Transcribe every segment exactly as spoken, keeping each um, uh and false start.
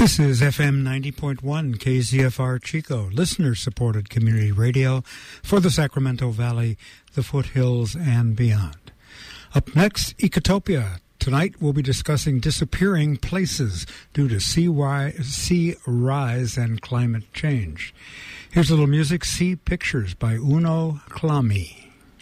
This is F M ninety point one K Z F R Chico, listener-supported community radio for the Sacramento Valley, the foothills, and beyond. Up next, Ecotopia. Tonight we'll be discussing disappearing places due to sea, ri- sea rise and climate change. Here's a little music, Sea Pictures by Uno Klami.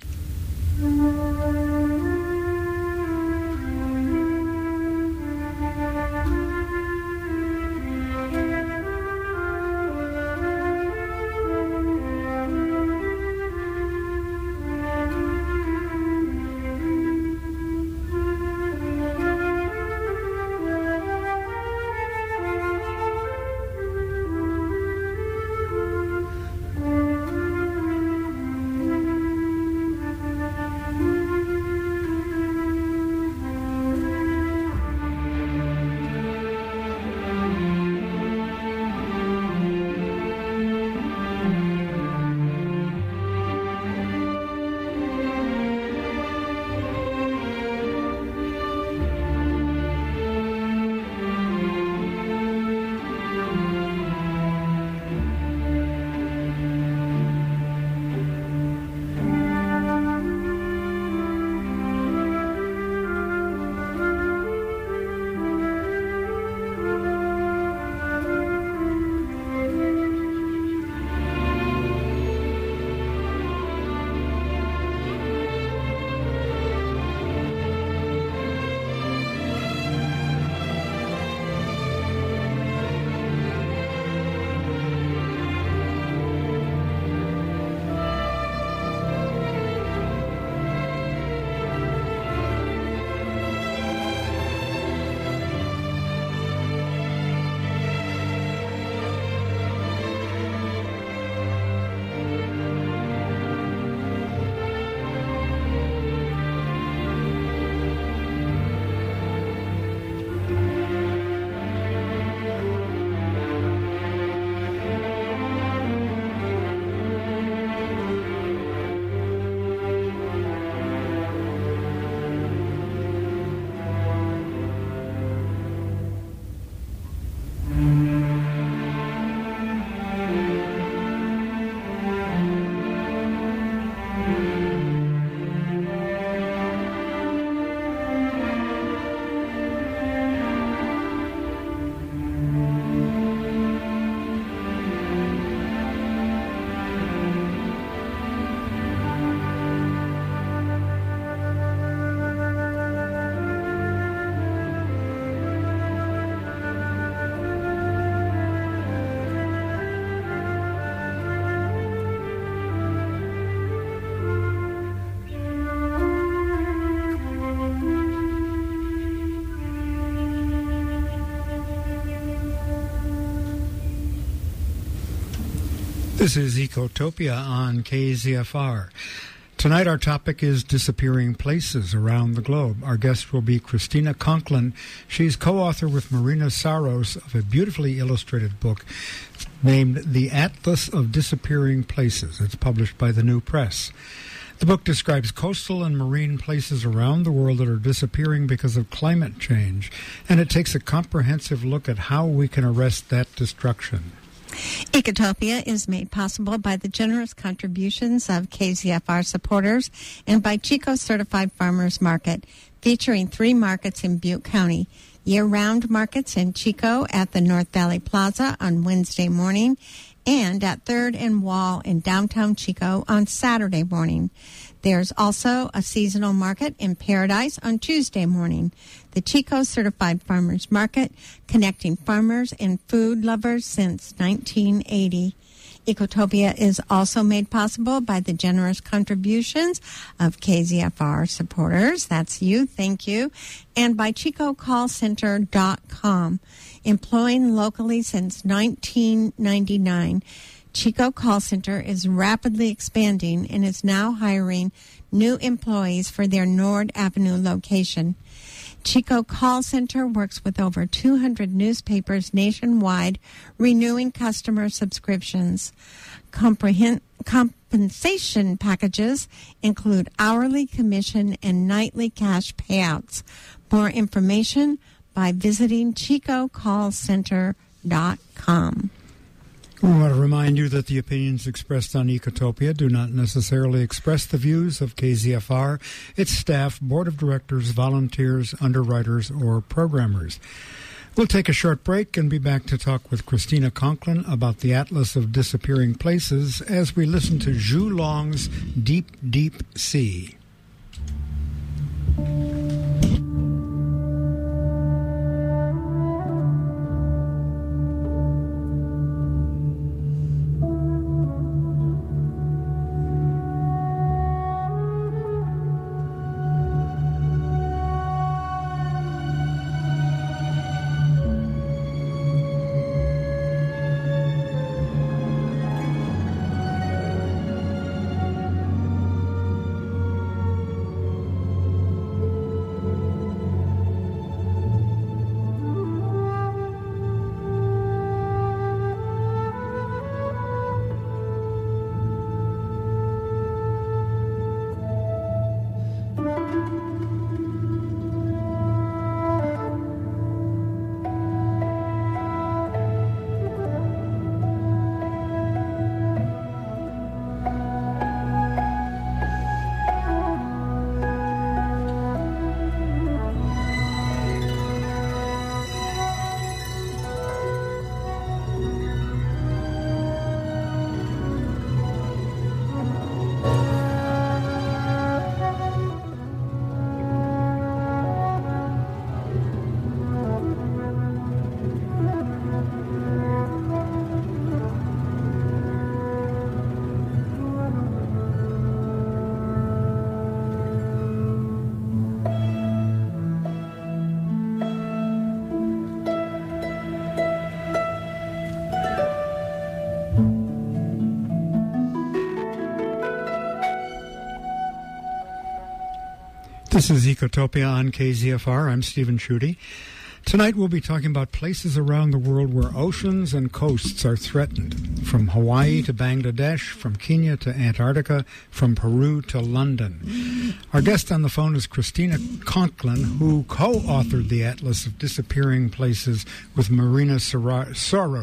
This is Ecotopia on K Z F R. Tonight our topic is disappearing places around the globe. Our guest will be Christina Conklin. She's co-author with Marina Saros of a beautifully illustrated book named The Atlas of Disappearing Places. It's published by the New Press. The book describes coastal and marine places around the world that are disappearing because of climate change, and it takes a comprehensive look at how we can arrest that destruction. Ecotopia is made possible by the generous contributions of K Z F R supporters and by Chico Certified Farmers Market, featuring three markets in Butte County. Year-round markets in Chico at the North Valley Plaza on Wednesday morning and at third and Wall in downtown Chico on Saturday morning. There's also a seasonal market in Paradise on Tuesday morning. The Chico Certified Farmers Market, connecting farmers and food lovers since nineteen eighty. Ecotopia is also made possible by the generous contributions of K Z F R supporters. That's you. Thank you. And by Chico Call Center dot com. Employing locally since nineteen ninety-nine, Chico Call Center is rapidly expanding and is now hiring new employees for their Nord Avenue location. Chico Call Center works with over two hundred newspapers nationwide, renewing customer subscriptions. Comprehend, compensation packages include hourly commission and nightly cash payouts. More information by visiting Chico Call Center dot com. We want to remind you that the opinions expressed on Ecotopia do not necessarily express the views of K Z F R, its staff, board of directors, volunteers, underwriters, or programmers. We'll take a short break and be back to talk with Christina Conklin about the Atlas of Disappearing Places as we listen to Zhu Long's Deep, Deep Sea. This is Ecotopia on K Z F R. I'm Stephen Schutte. Tonight we'll be talking about places around the world where oceans and coasts are threatened, from Hawaii to Bangladesh, from Kenya to Antarctica, from Peru to London. Our guest on the phone is Christina Conklin, who co-authored the Atlas of Disappearing Places with Marina Soros.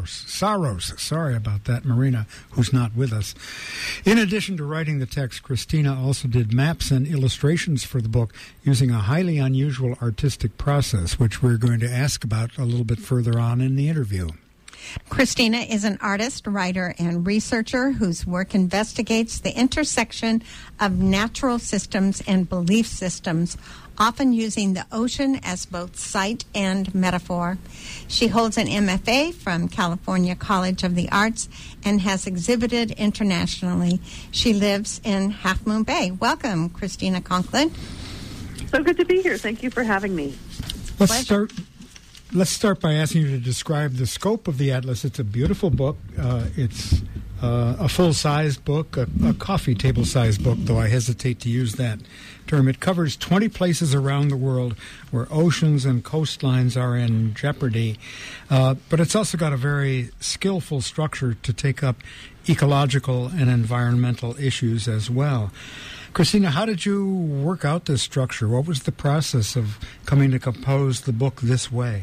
Saros, sorry about that, Marina, who's not with us. In addition to writing the text, Christina also did maps and illustrations for the book using a highly unusual artistic process, which we're going to ask about a little bit further on in the interview. Christina is an artist, writer, and researcher whose work investigates the intersection of natural systems and belief systems, often using the ocean as both site and metaphor. She holds an M F A from California College of the Arts and has exhibited internationally. She lives in Half Moon Bay. Welcome, Christina Conklin. So good to be here. Thank you for having me. Let's start. Let's start by asking you to describe the scope of the Atlas. It's a beautiful book. Uh, it's uh, a full-size book, a, a coffee table-size book, though I hesitate to use that term. It covers twenty places around the world where oceans and coastlines are in jeopardy. Uh, but it's also got a very skillful structure to take up ecological and environmental issues as well. Christina, how did you work out this structure? What was the process of coming to compose the book this way?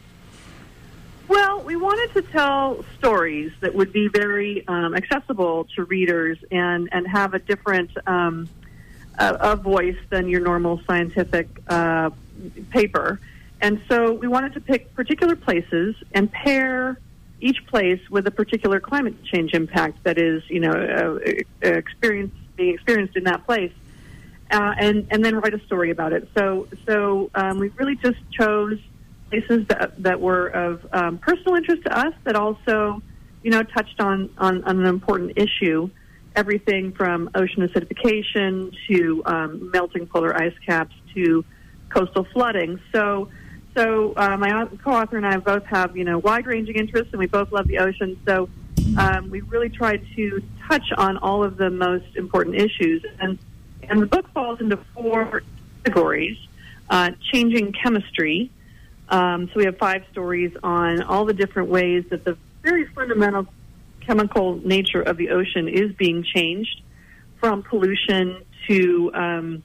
Well, we wanted to tell stories that would be very um, accessible to readers and, and have a different um, a, a voice than your normal scientific uh, paper. And so we wanted to pick particular places and pair each place with a particular climate change impact that is, you know, uh, experienced, being experienced in that place, uh, and, and then write a story about it. So, so um, we really just chose places that, that were of um, personal interest to us that also, you know, touched on, on, on an important issue, everything from ocean acidification to um, melting polar ice caps to coastal flooding. So, so uh, my co-author and I both have, you know, wide-ranging interests, and we both love the ocean. So um, we really tried to touch on all of the most important issues. And, and the book falls into four categories. Uh, changing chemistry. Um, so we have five stories on all the different ways that the very fundamental chemical nature of the ocean is being changed, from pollution to um,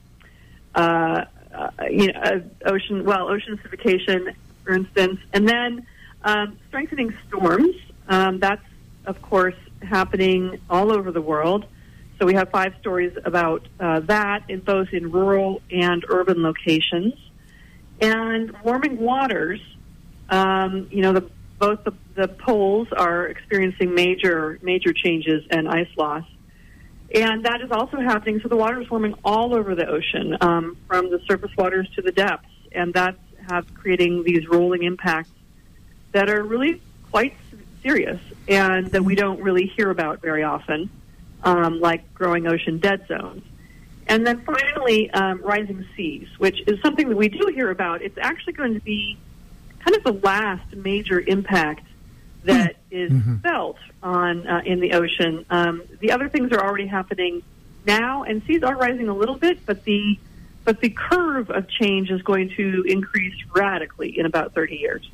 uh, uh, you know, uh, ocean, well, ocean acidification, for instance, and then um, strengthening storms. Um, that's, of course, happening all over the world. So we have five stories about uh, that, in both in rural and urban locations. And warming waters, um, you know, the, both the, the poles are experiencing major, major changes and ice loss. And that is also happening. So the water is warming all over the ocean, um, from the surface waters to the depths. And that's have creating these rolling impacts that are really quite serious and that we don't really hear about very often, um, like growing ocean dead zones. And then finally, um, rising seas, which is something that we do hear about. It's actually going to be kind of the last major impact that is mm-hmm. felt on uh, in the ocean. Um, the other things are already happening now, and seas are rising a little bit, but the but the curve of change is going to increase radically in about thirty years.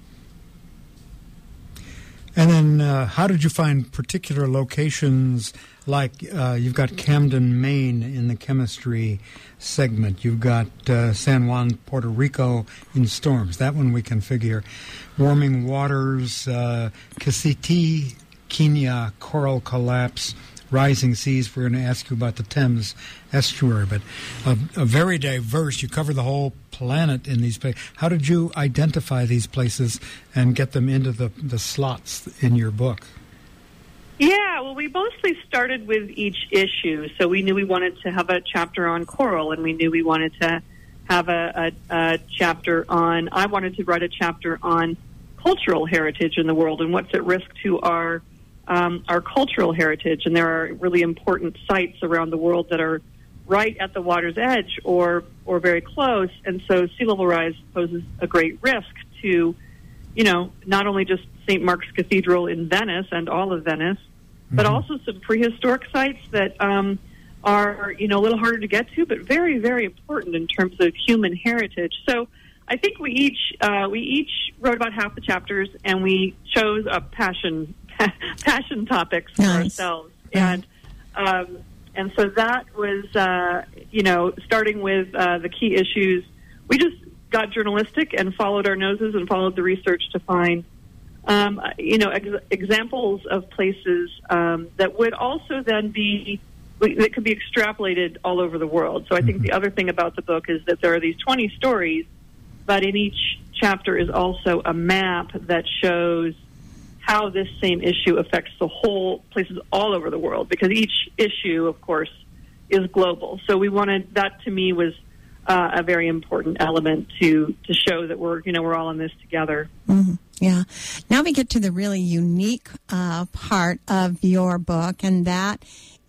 And then uh, how did you find particular locations, like uh, you've got Camden, Maine in the chemistry segment. You've got uh, San Juan, Puerto Rico in storms. That one we can figure. Warming waters, uh, Kasiti, Kenya, coral collapse, rising seas. We're going to ask you about the Thames estuary, but a, a very diverse. You cover the whole planet in these places. How did you identify these places and get them into the, the slots in your book? Yeah, well, we mostly started with each issue. So we knew we wanted to have a chapter on coral, and we knew we wanted to have a, a, a chapter on, I wanted to write a chapter on cultural heritage in the world and what's at risk to our um, our cultural heritage. And there are really important sites around the world that are right at the water's edge or or very close. And so sea level rise poses a great risk to, you know, not only just Saint Mark's Cathedral in Venice and all of Venice, mm-hmm. but also some prehistoric sites that um, are, you know, a little harder to get to, but very, very important in terms of human heritage. So I think we each uh, we each wrote about half the chapters, and we chose a passion passion topics for nice. ourselves, and um, and so that was uh, you know, starting with uh, the key issues. We just got journalistic and followed our noses and followed the research to find um, you know ex- examples of places um, that would also then be that could be extrapolated all over the world. So I think the other thing about the book is that there are these twenty stories, but in each chapter is also a map that shows how this same issue affects the whole places all over the world, because each issue, of course, is global. So we wanted, that to me was uh, a very important element to to show that we're, you know, we're all in this together. Mm-hmm. Yeah. Now we get to the really unique uh, part of your book, and that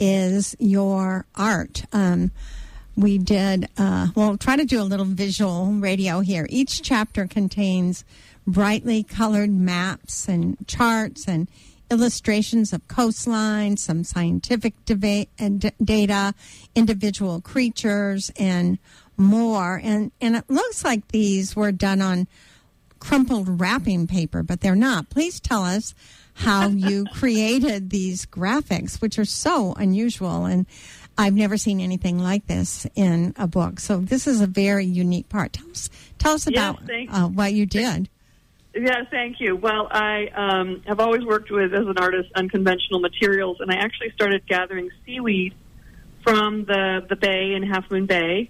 is your art. Um, we did, uh, well, try to do a little visual radio here. Each chapter contains brightly colored maps and charts and illustrations of coastlines, some scientific deba- and data, individual creatures, and more. And, and it looks like these were done on crumpled wrapping paper, but they're not. Please tell us how you created these graphics, which are so unusual, and I've never seen anything like this in a book. So this is a very unique part. Tell us, tell us about yes, uh, what you did. Yeah, thank you. Well, I um, have always worked with, as an artist, unconventional materials, and I actually started gathering seaweed from the, the bay in Half Moon Bay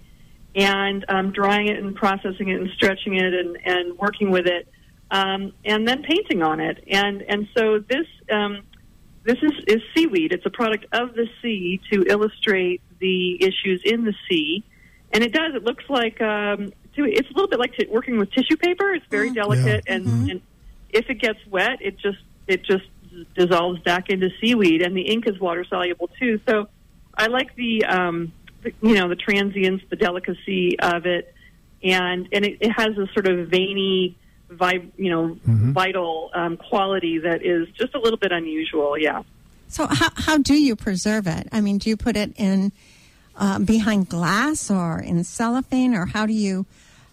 and um, drying it and processing it and stretching it and, and working with it, um, and then painting on it. And and so this um, this is, is seaweed. It's a product of the sea to illustrate the issues in the sea. And it does. It looks like... Um, It's a little bit like t- working with tissue paper. It's very delicate, yeah. and, mm-hmm. and if it gets wet, it just it just dissolves back into seaweed, and the ink is water soluble too. So I like the, um, the you know the transience, the delicacy of it, and and it, it has a sort of veiny, vi- you know, mm-hmm. vital um, quality that is just a little bit unusual. Yeah. So how how do you preserve it? I mean, do you put it in uh, behind glass or in cellophane, or how do you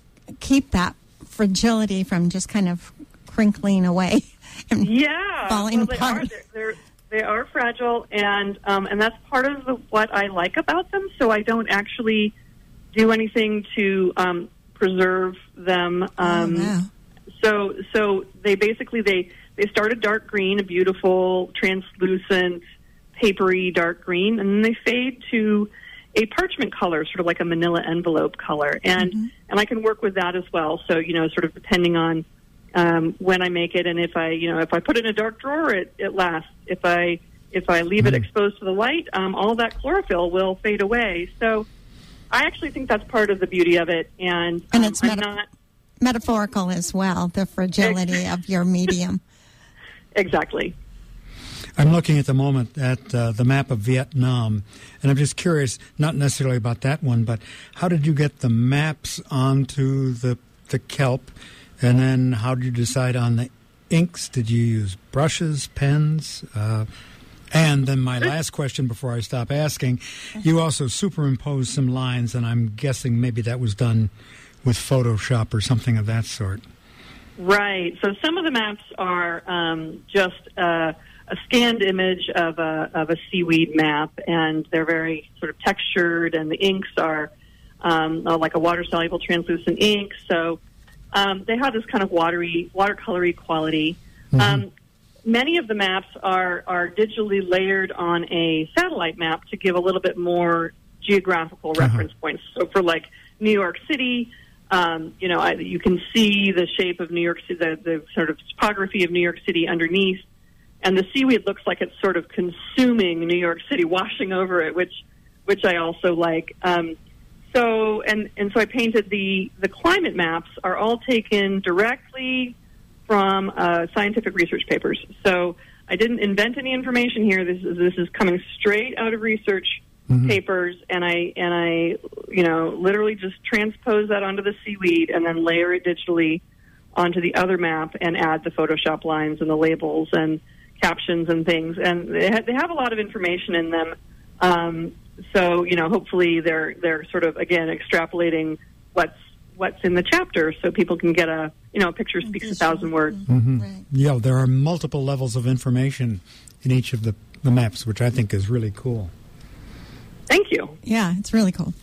keep that fragility from just kind of crinkling away and yeah, falling well, they apart? Are, they're, they're, they are fragile, and um, and that's part of the, what I like about them. So I don't actually do anything to um, preserve them. Um, oh, wow. So so they basically they they start a dark green, a beautiful translucent, papery dark green, and then they fade to a parchment color, sort of like a manila envelope color. And mm-hmm. and I can work with that as well. So, you know, sort of depending on um, when I make it, and if I, you know, if I put it in a dark drawer, it, it lasts. If I if I leave mm-hmm. it exposed to the light, um, all that chlorophyll will fade away. So I actually think that's part of the beauty of it. And, and um, it's I'm meta- not... metaphorical as well, the fragility of your medium. Exactly. I'm looking at the moment at uh, the map of Vietnam, and I'm just curious, not necessarily about that one, but how did you get the maps onto the the kelp, and then how did you decide on the inks? Did you use brushes, pens? Uh, and then my last question before I stop asking, you also superimposed some lines, and I'm guessing maybe that was done with Photoshop or something of that sort. Right. So some of the maps are um, just uh, a scanned image of a of a seaweed map, and they're very sort of textured, and the inks are um, like a water-soluble translucent ink. So um, they have this kind of watery, watercolory quality. Mm-hmm. Um, many of the maps are, are digitally layered on a satellite map to give a little bit more geographical uh-huh. reference points. So for like New York City, Um, you know, I, you can see the shape of New York City, the, the sort of topography of New York City underneath, and the seaweed looks like it's sort of consuming New York City, washing over it, which which I also like. Um, so, and, and so I painted the, the climate maps are all taken directly from uh, scientific research papers. So I didn't invent any information here. This is this is coming straight out of research Mm-hmm. papers, and I and I, you know, literally just transpose that onto the seaweed and then layer it digitally onto the other map and add the Photoshop lines and the labels and captions and things. And they, ha- they have a lot of information in them. Um, so, you know, hopefully they're they're sort of again extrapolating what's what's in the chapter, so people can get a you know a picture speaks a thousand words. Mm-hmm. Right. Yeah, there are multiple levels of information in each of the, the maps, which I think is really cool. Thank you. Yeah, it's really cool.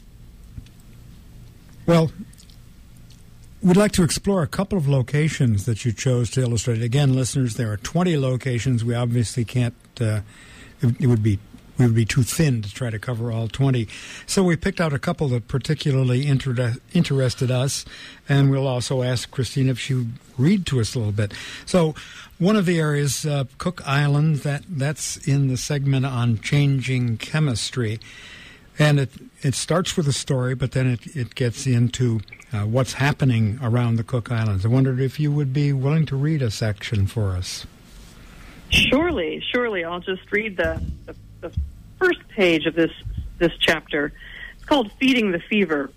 Well, we'd like to explore a couple of locations that you chose to illustrate. Again, listeners, there are twenty locations. We obviously can't, uh, it, it would be we would be too thin to try to cover all twenty. So we picked out a couple that particularly inter- interested us, and we'll also ask Christina if she would read to us a little bit. So one of the areas, uh, Cook Island, that, that's in the segment on changing chemistry. And it, it starts with a story, but then it, it gets into uh, what's happening around the Cook Islands. I wondered if you would be willing to read a section for us. Surely, surely. I'll just read the, the, the first page of this, this chapter. It's called Feeding the Fever.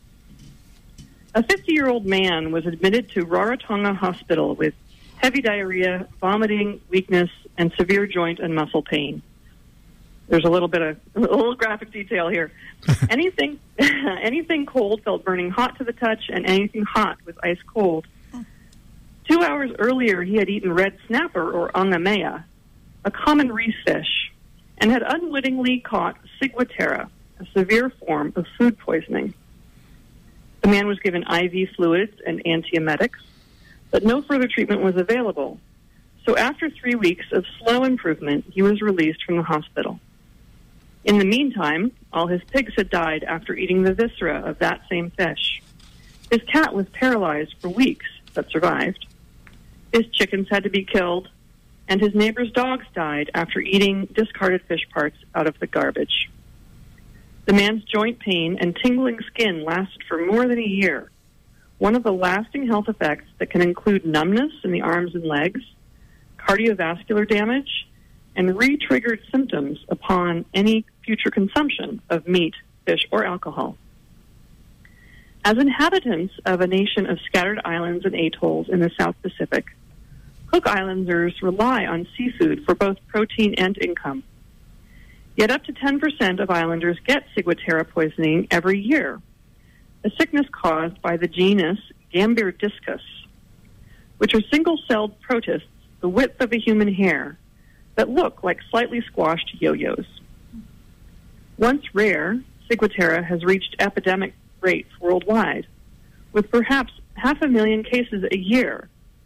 A fifty-year-old man was admitted to Rarotonga Hospital with heavy diarrhea, vomiting, weakness, and severe joint and muscle pain. There's a little bit of a little graphic detail here. anything, anything cold felt burning hot to the touch, and anything hot was ice cold. Two hours earlier, he had eaten red snapper or ongamea, a common reef fish, and had unwittingly caught ciguatera, a severe form of food poisoning. The man was given I V fluids and antiemetics, but no further treatment was available. So after three weeks of slow improvement, he was released from the hospital. In the meantime, all his pigs had died after eating the viscera of that same fish. His cat was paralyzed for weeks, but survived. His chickens had to be killed, and his neighbor's dogs died after eating discarded fish parts out of the garbage. The man's joint pain and tingling skin lasted for more than a year. One of the lasting health effects that can include numbness in the arms and legs, cardiovascular damage, and re-triggered symptoms upon any future consumption of meat, fish, or alcohol. As inhabitants of a nation of scattered islands and atolls in the South Pacific, Cook Islanders rely on seafood for both protein and income. Yet up to ten percent of islanders get ciguatera poisoning every year, a sickness caused by the genus Gambierdiscus, which are single-celled protists the width of a human hair that look like slightly squashed yo-yos. Once rare, ciguatera has reached epidemic rates worldwide, with perhaps half a million cases a year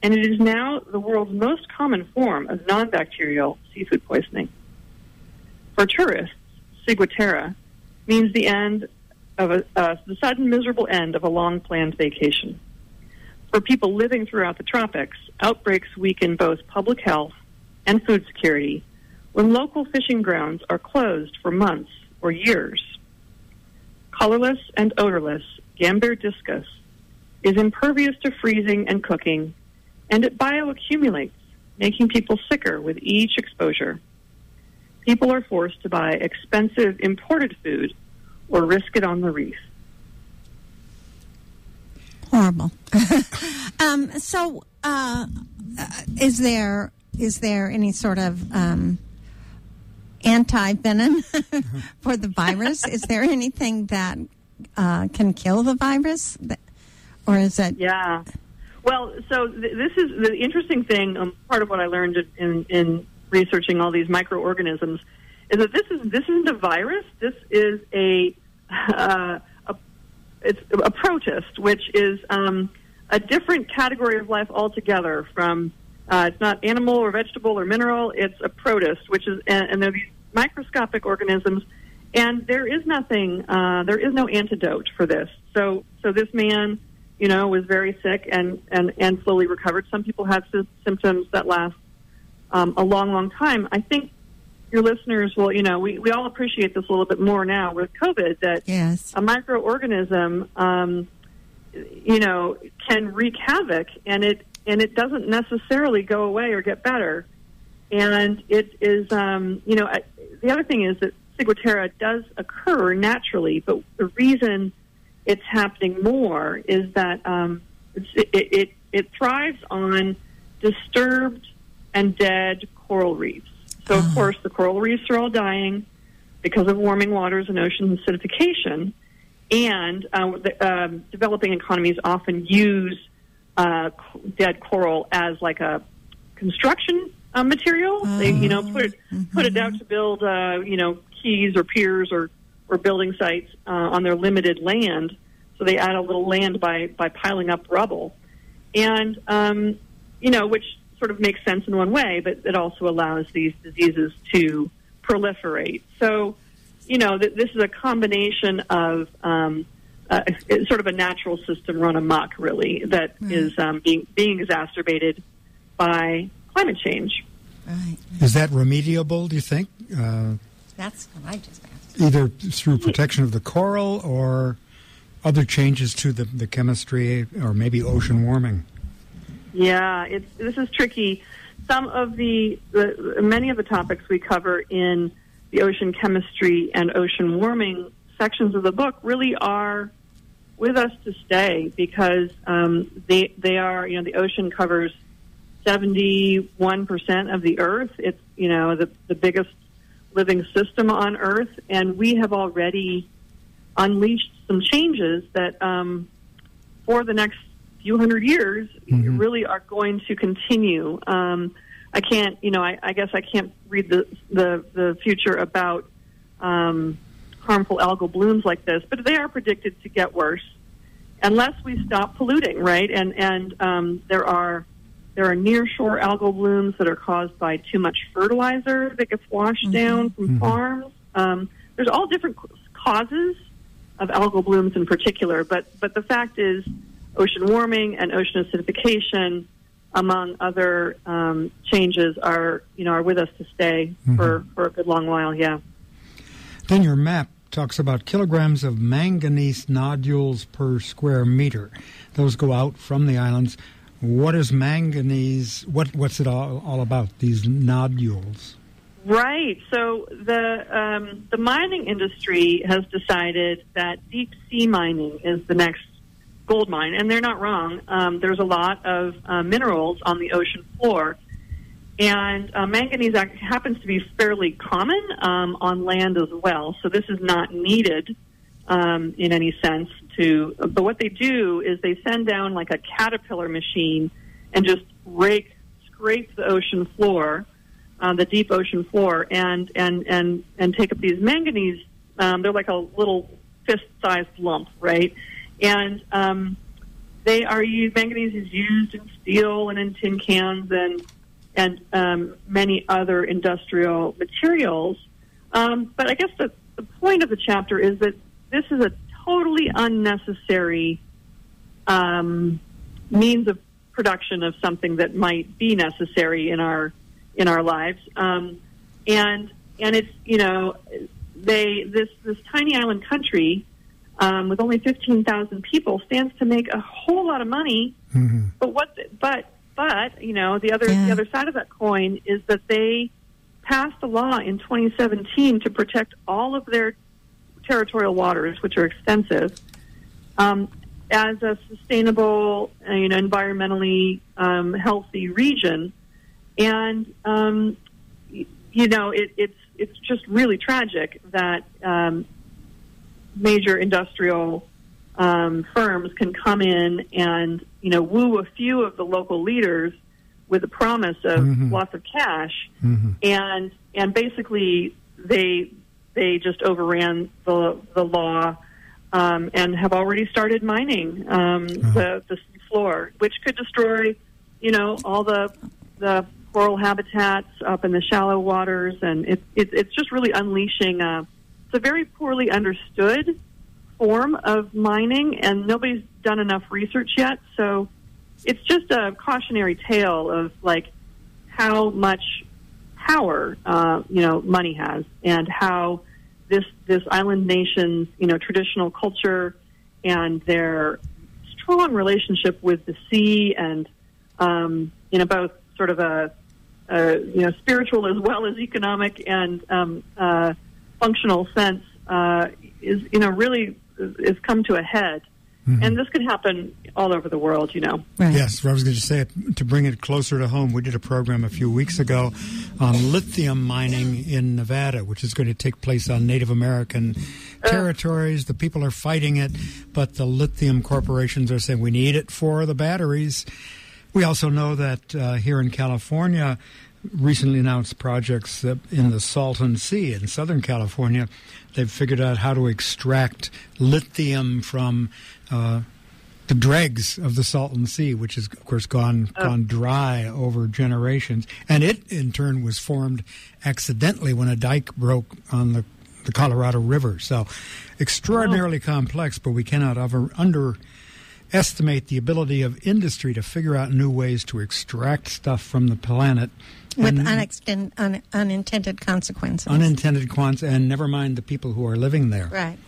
and it is now the world's most common form of non-bacterial seafood poisoning. For tourists, ciguatera means the end of a, uh, the sudden miserable end of a long-planned vacation. For people living throughout the tropics, outbreaks weaken both public health and food security when local fishing grounds are closed for months or years. Colorless and odorless Gambir discus is impervious to freezing and cooking, and it bioaccumulates, making people sicker with each exposure. People are forced to buy expensive imported food or risk it on the reef. Horrible. um, so, uh, is there is there any sort of um, anti-venom for the virus? Is there anything that uh, can kill the virus, or is it? Yeah. Well, so th- this is the interesting thing. Um, part of what I learned in, in researching all these microorganisms is that this is this isn't a virus. This is a uh, a it's a protist, which is um, a different category of life altogether. From uh, it's not animal or vegetable or mineral. It's a protist, which is and, and they're these microscopic organisms. And there is nothing. Uh, there is no antidote for this. So so this man, you know, was very sick and, and, and slowly recovered. Some people have sy- symptoms that last um, a long, long time. I think your listeners will, you know, we, we all appreciate this a little bit more now with COVID, that yes. a microorganism, um, you know, can wreak havoc, and it and it doesn't necessarily go away or get better. And it is, um, you know, the other thing is that ciguatera does occur naturally, but the reason it's happening more is that um, it's, it, it, it thrives on disturbed and dead coral reefs. So, of course, the coral reefs are all dying because of warming waters and ocean acidification. And uh, the, um, developing economies often use uh, dead coral as like a construction uh, material. Oh. They, you know, put it, mm-hmm. put it out to build, uh, you know, quays or piers or, or building sites uh, on their limited land. So they add a little land by, by piling up rubble. And, um, you know, which sort of makes sense in one way, but it also allows these diseases to proliferate. So, you know, th- this is a combination of um, uh, it's sort of a natural system run amok, really, that right. is um, being being exacerbated by climate change. Right. Is that remediable, do you think? Uh, That's what I just asked. Either through protection of the coral or other changes to the, the chemistry or maybe ocean warming? Yeah, it's, this is tricky. Some of the, the, many of the topics we cover in the ocean chemistry and ocean warming sections of the book really are with us to stay because um, they, they are, you know, the ocean covers seventy-one percent of the Earth. It's, you know, the, the biggest living system on Earth, and we have already unleashed some changes that um, for the next few hundred years mm-hmm. really are going to continue. Um, I can't, you know, I, I guess I can't read the the, the future about um, harmful algal blooms like this, but they are predicted to get worse unless we stop polluting, right? And and um, there are there are nearshore algal blooms that are caused by too much fertilizer that gets washed mm-hmm. down from mm-hmm. farms. Um, there's all different causes of algal blooms in particular, but but the fact is, ocean warming and ocean acidification, among other um, changes, are you know are with us to stay mm-hmm. for, for a good long while. Yeah. Then your map talks about kilograms of manganese nodules per square meter. Those go out from the islands. What is manganese? What what's it all, all about? These nodules. Right. So the um, the mining industry has decided that deep sea mining is the next gold mine, and they're not wrong. Um, there's a lot of uh, minerals on the ocean floor, and uh, manganese happens to be fairly common um, on land as well. So this is not needed um, in any sense to. But what they do is they send down like a caterpillar machine and just rake, scrape the ocean floor, uh, the deep ocean floor, and and and and take up these manganese. Um, they're like a little fist-sized lump, right? And um, they are used. Manganese is used in steel and in tin cans and and um, many other industrial materials. Um, but I guess the, the point of the chapter is that this is a totally unnecessary um, means of production of something that might be necessary in our in our lives. Um, and and it's you know they this this tiny island country um, with only fifteen thousand people stands to make a whole lot of money. Mm-hmm. But what but But, you know, the other yeah. the other side of that coin is that they passed a law in twenty seventeen to protect all of their territorial waters, which are extensive, um, as a sustainable, uh, you know, environmentally um, healthy region. And, um, you know, it, it's it's just really tragic that um, major industrial Um, firms can come in and, you know, woo a few of the local leaders with the promise of mm-hmm. lots of cash, mm-hmm. and and basically they they just overran the the law um, and have already started mining um, uh-huh. the the sea floor, which could destroy, you know, all the the coral habitats up in the shallow waters, and it, it it's just really unleashing. A, it's a very poorly understood form of mining, and nobody's done enough research yet. So it's just a cautionary tale of like how much power uh, you know money has, and how this this island nation's you know traditional culture and their strong relationship with the sea, and um, you know both sort of a, a you know spiritual as well as economic and um, uh, functional sense uh, is you know really is come to a head. Mm-hmm. And this could happen all over the world, you know. Right. Yes, I was going to say, to bring it closer to home, we did a program a few weeks ago on lithium mining in Nevada, which is going to take place on Native American uh, territories. The people are fighting it, but the lithium corporations are saying we need it for the batteries. We also know that uh, here in California, recently announced projects in the Salton Sea in Southern California. They've figured out how to extract lithium from uh, the dregs of the Salton Sea, which has, of course, gone oh. gone dry over generations. And it, in turn, was formed accidentally when a dike broke on the, the Colorado River. So extraordinarily oh. complex, but we cannot over, underestimate the ability of industry to figure out new ways to extract stuff from the planet. With unextend, un, unintended consequences. Unintended consequences, and never mind the people who are living there. Right.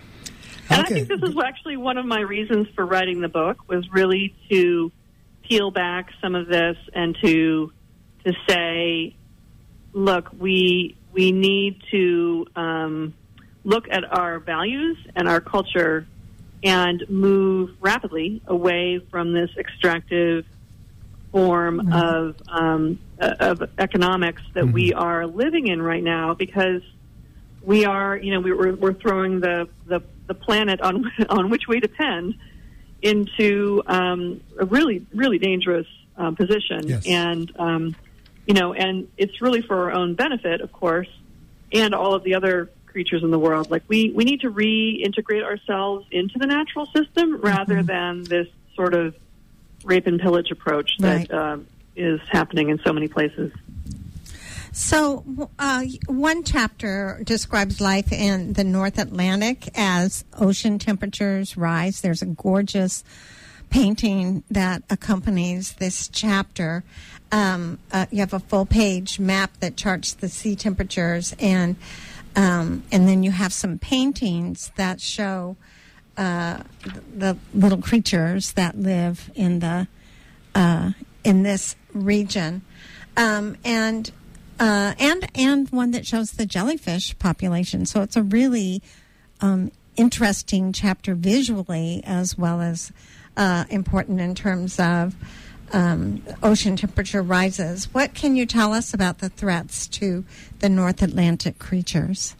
And Okay. I think this is actually one of my reasons for writing the book, was really to peel back some of this and to to say, look, we we need to um, look at our values and our culture and move rapidly away from this extractive form mm-hmm. of um, of economics that mm-hmm. we are living in right now, because we are, you know, we, we're, we're throwing the, the, the planet on on which we depend into um, a really, really dangerous uh, position. Yes. And, um, you know, and it's really for our own benefit, of course, and all of the other creatures in the world. Like, we, we need to reintegrate ourselves into the natural system rather mm-hmm. than this sort of rape and pillage approach that right. uh, is happening in so many places. So uh, one chapter describes life in the North Atlantic as ocean temperatures rise. There's a gorgeous painting that accompanies this chapter. Um, uh, you have a full-page map that charts the sea temperatures, and um, and then you have some paintings that show uh, the little creatures that live in the uh, in this region, um, and. Uh, and and one that shows the jellyfish population. So it's a really um, interesting chapter visually, as well as uh, important in terms of um, ocean temperature rises. What can you tell us about the threats to the North Atlantic creatures?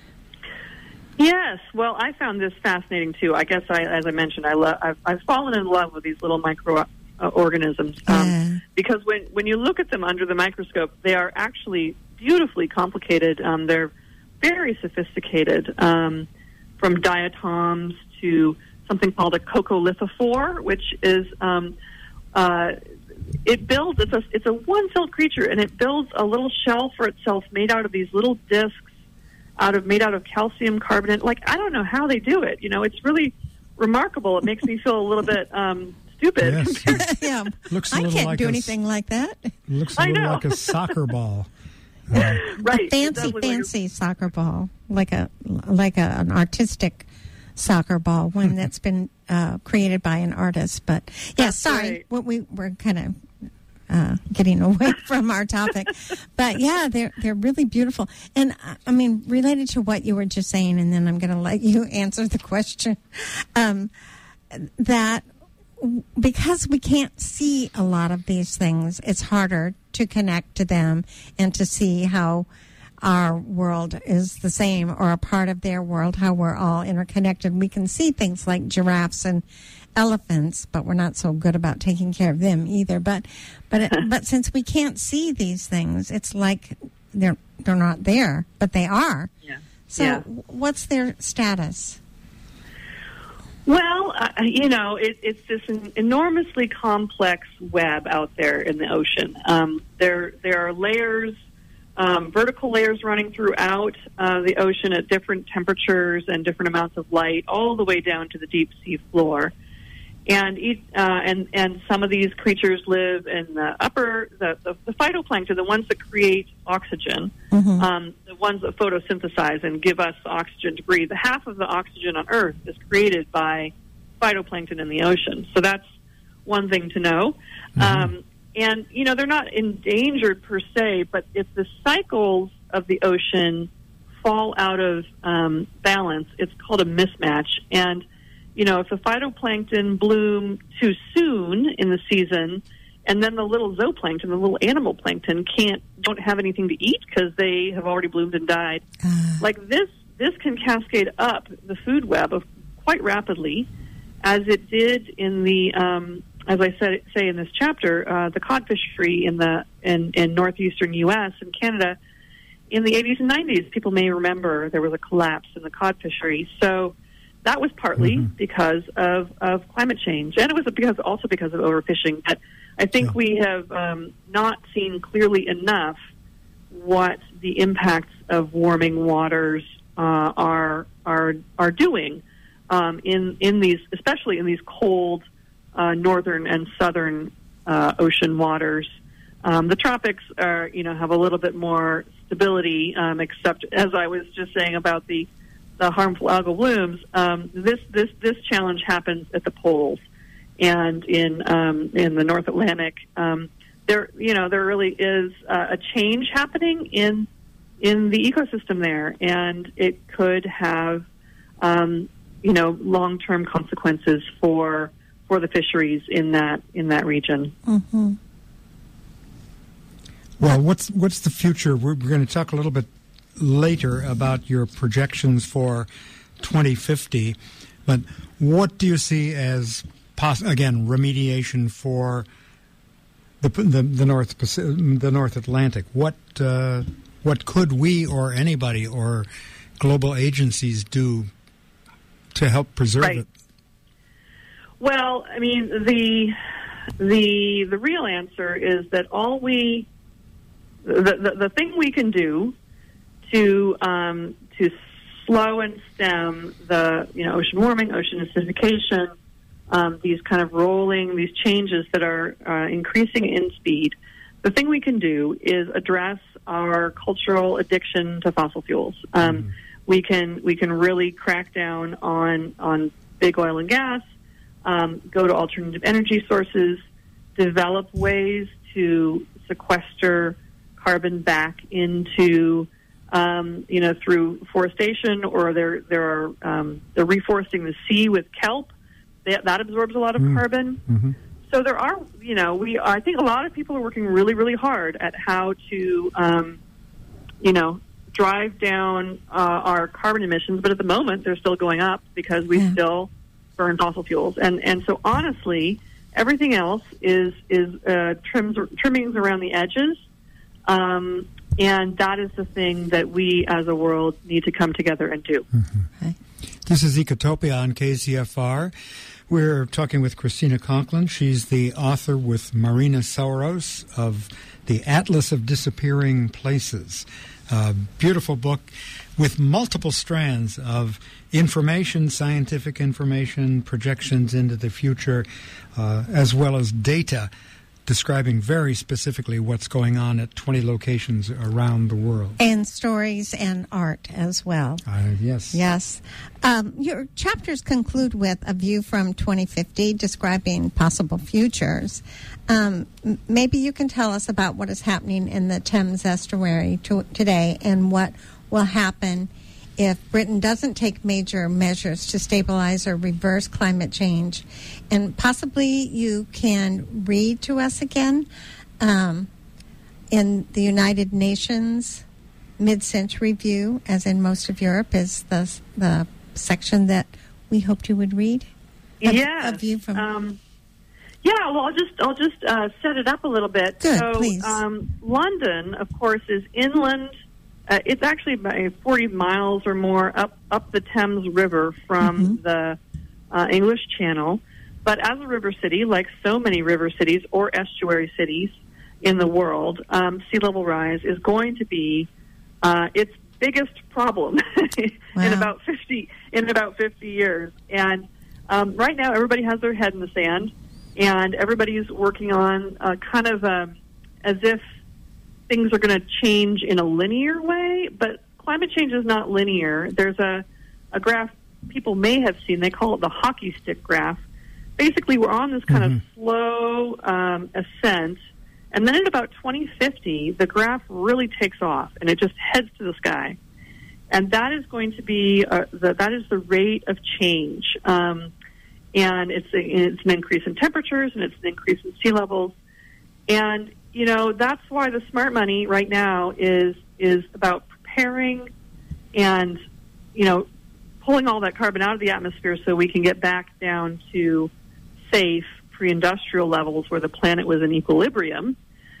Yes, well, I found this fascinating too. I guess, I, as I mentioned, I love. I've, I've fallen in love with these little micro. Uh, organisms um, yeah. because when, when you look at them under the microscope, they are actually beautifully complicated. Um, they're very sophisticated, um, from diatoms to something called a coccolithophore, which is um, uh, it builds. It's a it's a one-celled creature, and it builds a little shell for itself made out of these little discs, out of made out of calcium carbonate. Like, I don't know how they do it. You know, it's really remarkable. It makes me feel a little bit um, stupid. Yes. yeah, looks a I little can't like do a, anything like that. Looks a I little know. like a soccer ball. Uh, Right, A it fancy, does look like a- fancy soccer ball, like a like a, an artistic soccer ball, one that's been uh, created by an artist. But yeah, That's sorry, right. what we we're kind of uh, getting away from our topic. But yeah, they're they're really beautiful, and uh, I mean, related to what you were just saying, and then I'm going to let you answer the question. Um, that because we can't see a lot of these things, it's harder to connect to them and to see how our world is the same or a part of their world, how we're all interconnected. We can see things like giraffes and elephants, but we're not so good about taking care of them either. But but it, but since we can't see these things, it's like they're they're not there, but they are. Yeah. So Yeah. what's their status? Well, uh, you know, it, it's this en- enormously complex web out there in the ocean. Um, there, there are layers, um, vertical layers running throughout uh, the ocean at different temperatures and different amounts of light, all the way down to the deep sea floor. And each, uh, and and some of these creatures live in the upper, the, the, the phytoplankton, the ones that create oxygen, Mm-hmm. um, the ones that photosynthesize and give us oxygen to breathe. The half of the oxygen on Earth is created by phytoplankton in the ocean. So that's one thing to know. Mm-hmm. Um, and, you know, they're not endangered per se, but if the cycles of the ocean fall out of um, balance, it's called a mismatch. And you know, if the phytoplankton bloom too soon in the season, and then the little zooplankton, the little animal plankton, can't don't have anything to eat because they have already bloomed and died. Uh, Like this, this can cascade up the food web of quite rapidly, as it did in the, um, as I said, say in this chapter, uh, the cod fishery in the in, in northeastern U S and Canada in the eighties and nineties. People may remember there was a collapse in the cod fishery. So that was partly Mm-hmm. because of, of climate change, and it was because also because of overfishing. But I think Yeah. we have um, not seen clearly enough what the impacts of warming waters uh, are are are doing um, in in these, especially in these cold uh, northern and southern uh, ocean waters. Um, the tropics are, you know, have a little bit more stability, um, except as I was just saying about the the harmful algal blooms. Um, this this this challenge happens at the poles and in um, in the North Atlantic. Um, there, you know, there really is uh, a change happening in in the ecosystem there, and it could have um, you know long term consequences for for the fisheries in that in that region. mm-hmm. well, what's what's the future? We're, we're going to talk a little bit later about your projections for twenty fifty, but what do you see as poss- again remediation for the the, the North Pacific, the North Atlantic? What uh, what could we or anybody or global agencies do to help preserve Right. it? Well, I mean, the the the real answer is that all we the the, the thing we can do to um, to slow and stem the you know ocean warming, ocean acidification, um, these kind of rolling these changes that are uh, increasing in speed. The thing we can do is address our cultural addiction to fossil fuels. Um, Mm-hmm. We can we can really crack down on on big oil and gas. Um, go to alternative energy sources. Develop ways to sequester carbon back into Um, you know, through forestation, or they're they're um, they're reforesting the sea with kelp. That, that absorbs a lot of Mm. carbon. Mm-hmm. So there are, you know, we I think a lot of people are working really really hard at how to, um, you know, drive down uh, our carbon emissions. But at the moment, they're still going up because we Yeah. still burn fossil fuels. And and so honestly, everything else is is uh, trims trimmings around the edges. Um, And that is the thing that we as a world need to come together and do. Mm-hmm. Okay. This is Ecotopia on K Z F R. We're talking with Christina Conklin. She's the author with Marina Sauros of The Atlas of Disappearing Places. A beautiful book with multiple strands of information, scientific information, projections into the future, uh, as well as data describing very specifically what's going on at twenty locations around the world. And stories and art as well. Uh, yes. Yes. Um, your chapters conclude with a view from twenty fifty describing possible futures. Um, m- maybe you can tell us about what is happening in the Thames estuary to- today and what will happen if Britain doesn't take major measures to stabilize or reverse climate change. And possibly you can read to us again um, in the United Nations Mid-Century View, as in most of Europe, is the the section that we hoped you would read. Yeah. A view from... Um, yeah, well, I'll just I'll just uh, set it up a little bit. Good, so, please. Um, London, of course, is inland. Uh, it's actually about forty miles or more up, up the Thames River from mm-hmm. the uh, English Channel. But as a river city, like so many river cities or estuary cities in the world, um, sea level rise is going to be uh, its biggest problem wow. in about fifty in about fifty years. And um, right now, everybody has their head in the sand, and everybody's working on uh, kind of um, as if things are going to change in a linear way, but climate change is not linear. There's a, a graph people may have seen. They call it the hockey stick graph. Basically, we're on this kind mm-hmm. of slow um, ascent, and then at about twenty fifty, the graph really takes off, and it just heads to the sky. And that is going to be uh, the, that is the rate of change, um, and it's a, it's an increase in temperatures, and it's an increase in sea levels, and you know, that's why the smart money right now is is about preparing and, you know, pulling all that carbon out of the atmosphere so we can get back down to safe pre-industrial levels where the planet was in equilibrium.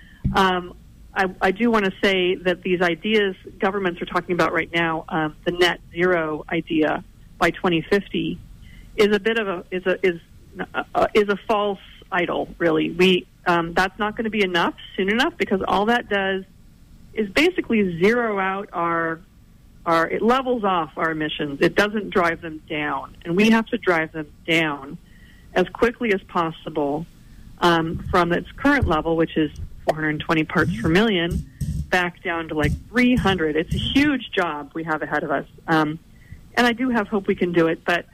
Um, I, I do want to say that these ideas governments are talking about right now, um, the net zero idea by twenty fifty, is a bit of a is a is a, is a false idol. Really, we. Um, that's not going to be enough soon enough because all that does is basically zero out our, our, it levels off our emissions. It doesn't drive them down. And we have to drive them down as quickly as possible um, from its current level, which is four hundred twenty parts per million, back down to like three hundred. It's a huge job we have ahead of us. Um, and I do have hope we can do it. But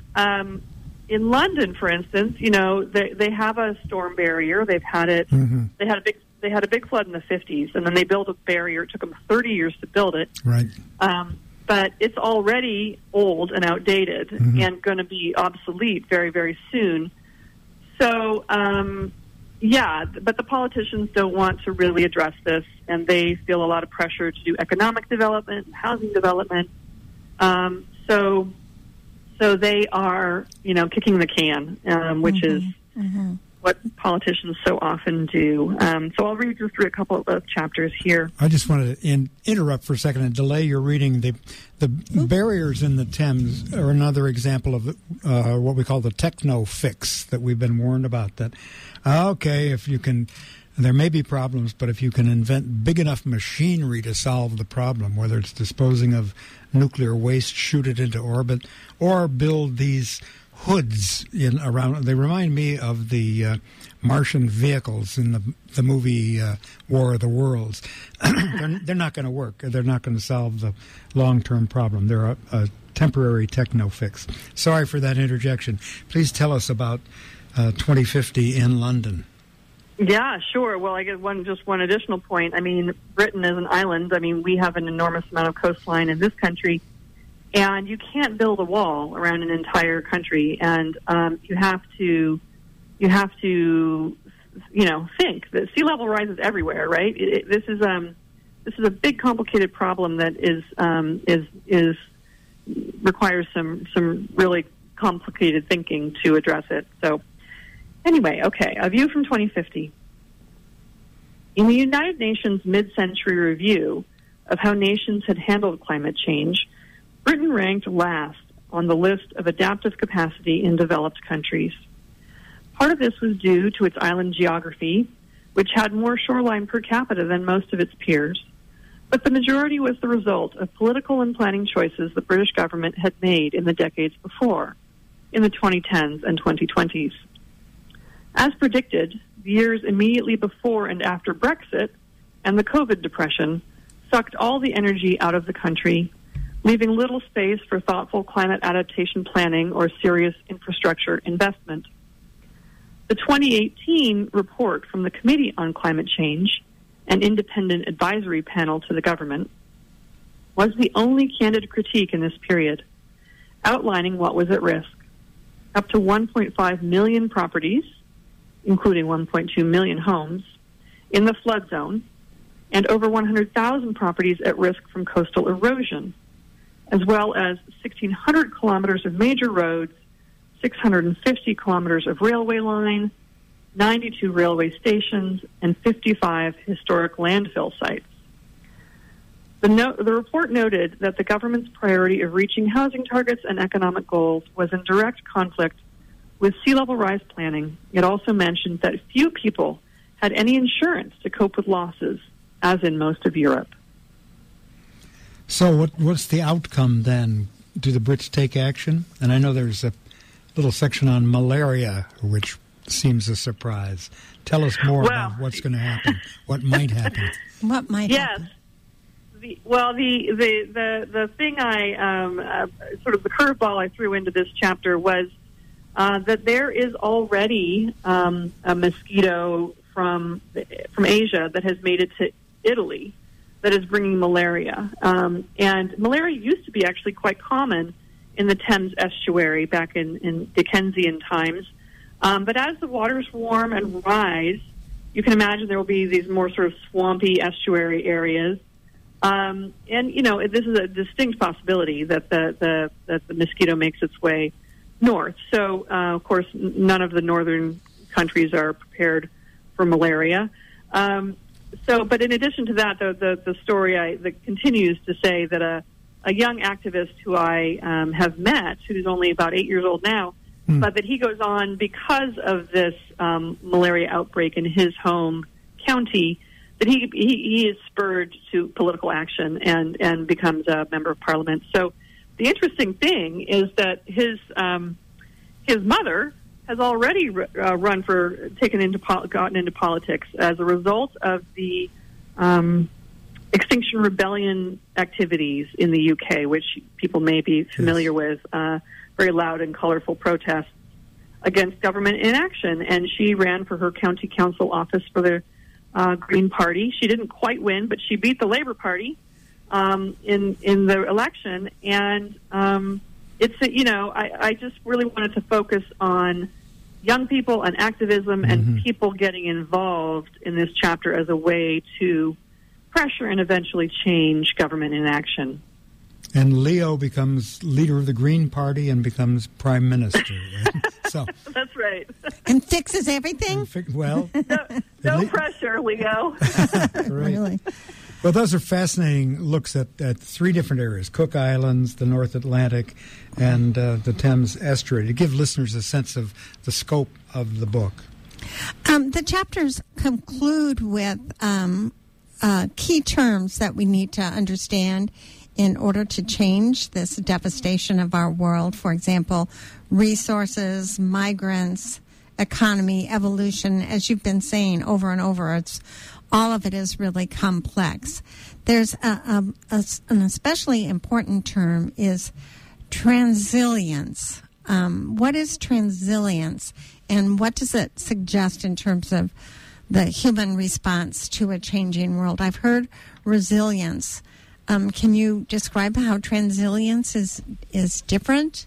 um, in London, for instance, you know, they they have a storm barrier. They've had it. Mm-hmm. They had a big they had a big flood in the fifties, and then they built a barrier. It took them thirty years to build it. Right. Um, but it's already old and outdated, mm-hmm. and going to be obsolete very very soon. So, um, yeah, but the politicians don't want to really address this, and they feel a lot of pressure to do economic development, and housing development. Um, so. So they are, you know, kicking the can, um, which mm-hmm. is mm-hmm. what politicians so often do. Um, so I'll read you through a couple of chapters here. I just wanted to in, interrupt for a second and delay your reading. The the Oops. barriers in the Thames are another example of uh, what we call the techno fix that we've been warned about. That, okay, if you can... There may be problems, but if you can invent big enough machinery to solve the problem, whether it's disposing of nuclear waste, shoot it into orbit, or build these hoods in around. They remind me of the uh, Martian vehicles in the the movie uh, War of the Worlds. they're, they're not going to work. They're not going to solve the long-term problem. They're a, a temporary techno fix. Sorry for that interjection. Please tell us about uh, twenty fifty in London. Yeah, sure. Well, I get one just one additional point. I mean, Britain is an island. I mean, we have an enormous amount of coastline in this country, and you can't build a wall around an entire country. And um, you have to, you have to, you know, think that sea level rises everywhere, right? It, it, this is um, this is a big, complicated problem that is um, is is requires some some really complicated thinking to address it. So. Anyway, okay, a view from twenty fifty. In the United Nations Mid-Century Review of how nations had handled climate change, Britain ranked last on the list of adaptive capacity in developed countries. Part of this was due to its island geography, which had more shoreline per capita than most of its peers, but the majority was the result of political and planning choices the British government had made in the decades before, in the twenty tens and twenty twenties. As predicted, the years immediately before and after Brexit and the COVID depression sucked all the energy out of the country, leaving little space for thoughtful climate adaptation planning or serious infrastructure investment. The twenty eighteen report from the Committee on Climate Change, an independent advisory panel to the government, was the only candid critique in this period, outlining what was at risk. Up to one point five million properties, including one point two million homes, in the flood zone, and over one hundred thousand properties at risk from coastal erosion, as well as sixteen hundred kilometers of major roads, six hundred fifty kilometers of railway line, ninety-two railway stations, and fifty-five historic landfill sites. The, no- the report noted that the government's priority of reaching housing targets and economic goals was in direct conflict with sea level rise planning. It also mentioned that few people had any insurance to cope with losses, as in most of Europe. So what, what's the outcome then? Do the Brits take action? And I know there's a little section on malaria, which seems a surprise. Tell us more well, about what's going to happen, what might happen. What might yes. happen? The, well, the, the, the, the thing I, um, uh, sort of the curveball I threw into this chapter was uh, that there is already um, a mosquito from, from Asia that has made it to Italy that is bringing malaria. Um, and malaria used to be actually quite common in the Thames estuary back in, in Dickensian times. Um, but as the waters warm and rise, you can imagine there will be these more sort of swampy estuary areas. Um, and, you know, this is a distinct possibility that the, the, that the mosquito makes its way north. So, uh, of course, n- none of the northern countries are prepared for malaria. Um, so, but in addition to that, the, the, the story I, that continues to say that a, a young activist who I um, have met, who's only about eight years old now, mm. but that he goes on because of this um, malaria outbreak in his home county, that he, he he is spurred to political action and, and becomes a member of parliament. So the interesting thing is that his um, his mother has already uh, run for taken into gotten into politics as a result of the um, Extinction Rebellion activities in the U K, which people may be familiar yes. with. Uh, very loud and colorful protests against government inaction, and she ran for her county council office for the Uh, Green Party. She didn't quite win, but she beat the Labour Party um, in in the election. And um, it's you know I, I just really wanted to focus on young people and activism and mm-hmm. people getting involved in this chapter as a way to pressure and eventually change government inaction. And Leo becomes leader of the Green Party and becomes prime minister. Right? So that's right. And fixes everything? And fi- well, no, no le- pressure, Leo. Right. Really? Well, those are fascinating looks at, at three different areas, Cook Islands, the North Atlantic, and uh, the Thames Estuary, to give listeners a sense of the scope of the book. Um, the chapters conclude with um, uh, key terms that we need to understand in order to change this devastation of our world. For example, resources, migrants, economy, evolution. As you've been saying over and over, it's all of it is really complex. There's a, a, a, an especially important term is transilience. Um, what is transilience, and what does it suggest in terms of the human response to a changing world? I've heard resilience. Um, can you describe how transilience is is different?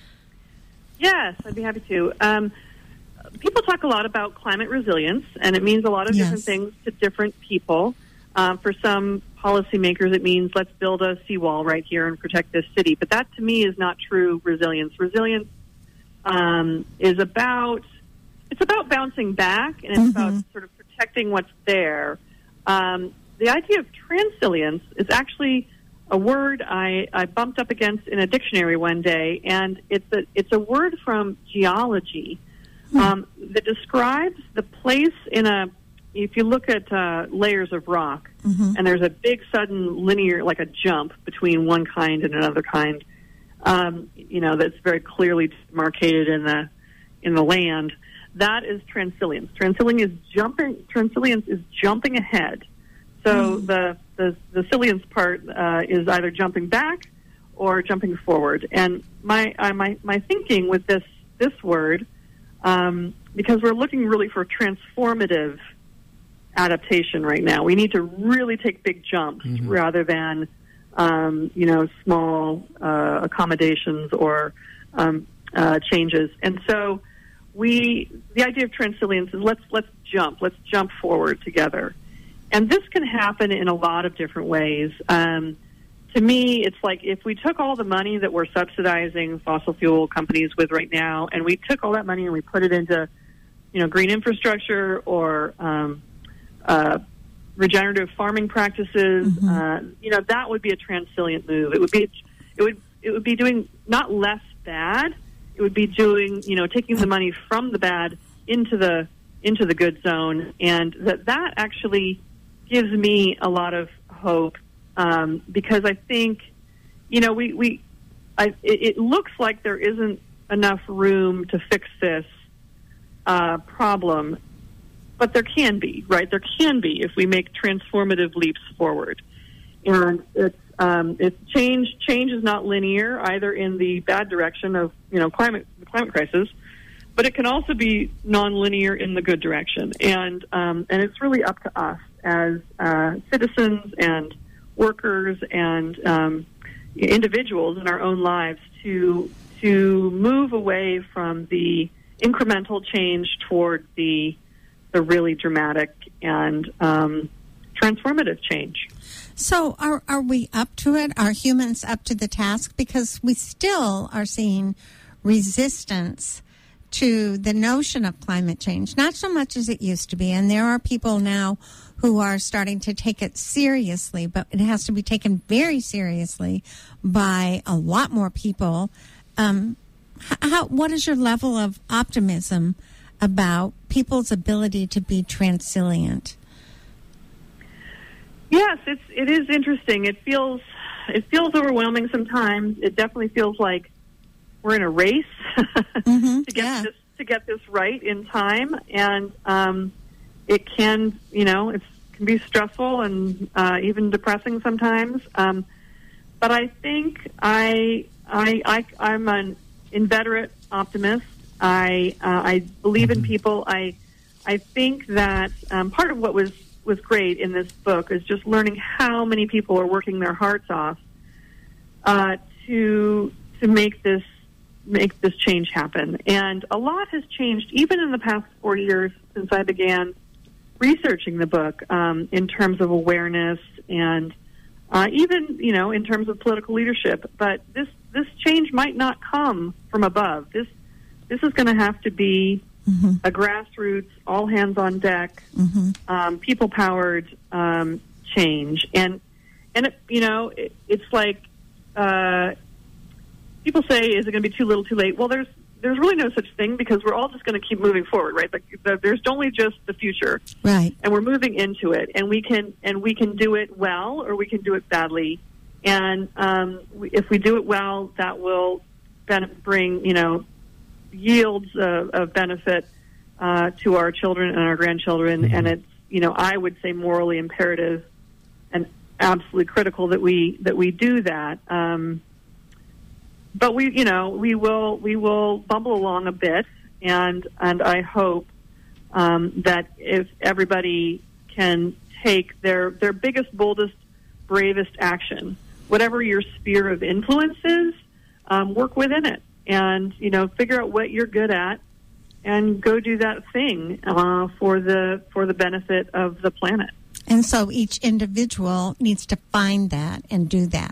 Yes, I'd be happy to. Um, people talk a lot about climate resilience, and it means a lot of yes. different things to different people. Um, for some policymakers, it means let's build a seawall right here and protect this city. But that, to me, is not true resilience. Resilience um, is about it's about bouncing back, and it's mm-hmm. about sort of protecting what's there. Um, the idea of transilience is actually a word I, I bumped up against in a dictionary one day, and it's a it's a word from geology um, that describes the place in a. If you look at uh, layers of rock, mm-hmm. and there's a big sudden linear, like a jump between one kind and another kind, um, you know, that's very clearly demarcated in the in the land. That is transilliance. Transilliance is jumping. Transilliance is jumping ahead. So mm. the, the the silience part uh, is either jumping back or jumping forward. And my uh, my my thinking with this this word, um, because we're looking really for transformative adaptation right now. We need to really take big jumps mm-hmm. rather than um, you know small uh, accommodations or um, uh, changes. And so we the idea of transilliance is let's let's jump, let's jump forward together. And this can happen in a lot of different ways. Um, to me, it's like if we took all the money that we're subsidizing fossil fuel companies with right now, and we took all that money and we put it into, you know, green infrastructure or um, uh, regenerative farming practices, mm-hmm. uh, you know, that would be a transilient move. It would be, it would, it would be doing not less bad. It would be doing, you know, taking the money from the bad into the into the good zone, and that that actually gives me a lot of hope um, because I think, you know, we, we I, it, it looks like there isn't enough room to fix this uh, problem, but there can be, right? There can be if we make transformative leaps forward. And it's, um, it's change. Change is not linear, either in the bad direction of, you know, climate the climate crisis, but it can also be nonlinear in the good direction. And um, and it's really up to us as uh, citizens and workers and um, individuals in our own lives to to move away from the incremental change toward the the really dramatic and um, transformative change. So are are we up to it? Are humans up to the task? Because we still are seeing resistance to the notion of climate change, not so much as it used to be. And there are people now who are starting to take it seriously, but it has to be taken very seriously by a lot more people. Um, how, what is your level of optimism about people's ability to be transilient? Yes, it's it is interesting. It feels it feels overwhelming sometimes. It definitely feels like we're in a race mm-hmm, to get yeah. this to get this right in time, and um, it can you know it can be stressful and uh, even depressing sometimes. Um, but I think I I, I I'm an inveterate optimist. I uh, I believe in people. I I think that um, part of what was was great in this book is just learning how many people are working their hearts off uh, to to make this make this change happen. And a lot has changed even in the past four years since I began researching the book um, in terms of awareness and uh, even, you know, in terms of political leadership. But this, this change might not come from above. This, this is going to have to be mm-hmm. a grassroots, all hands on deck, mm-hmm. um, people-powered um, change. And, and it, you know, it, it's like... Uh, People say, is it going to be too little, too late? Well, there's there's really no such thing because we're all just going to keep moving forward, right? Like, the, there's only just the future, right? And we're moving into it, and we can and we can do it well, or we can do it badly. And um, we, if we do it well, that will ben- bring you know yields of, of benefit uh, to our children and our grandchildren. Mm-hmm. And it's you know I would say morally imperative and absolutely critical that we that we do that. Um, But we, you know, we will we will bumble along a bit, and and I hope um, that if everybody can take their their biggest, boldest, bravest action, whatever your sphere of influence is, um, work within it, and you know, figure out what you're good at, and go do that thing uh, for the for the benefit of the planet. And so each individual needs to find that and do that.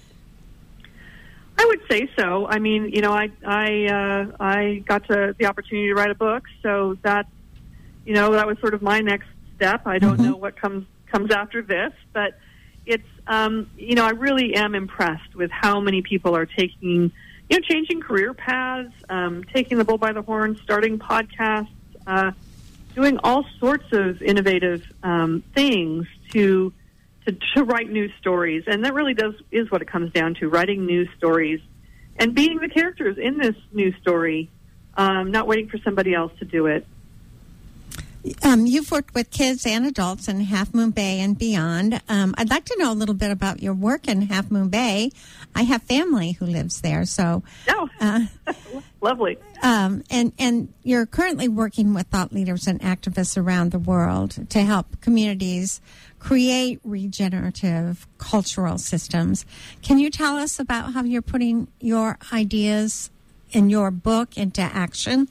I would say so. I mean, you know, I I uh, I got to the opportunity to write a book, so that you know that was sort of my next step. I don't mm-hmm. know what comes comes after this, but it's um, you know, I really am impressed with how many people are taking, you know, changing career paths, um, taking the bull by the horn, starting podcasts, uh, doing all sorts of innovative um, things to, to to write new stories. And that really does is what it comes down to, writing new stories and being the characters in this new story, um, not waiting for somebody else to do it. Um, you've worked with kids and adults in Half Moon Bay and beyond. Um, I'd like to know a little bit about your work in Half Moon Bay. I have family who lives there, so oh, uh, lovely. Um, and and you're currently working with thought leaders and activists around the world to help communities create regenerative cultural systems. Can you tell us about how you're putting your ideas in your book into action?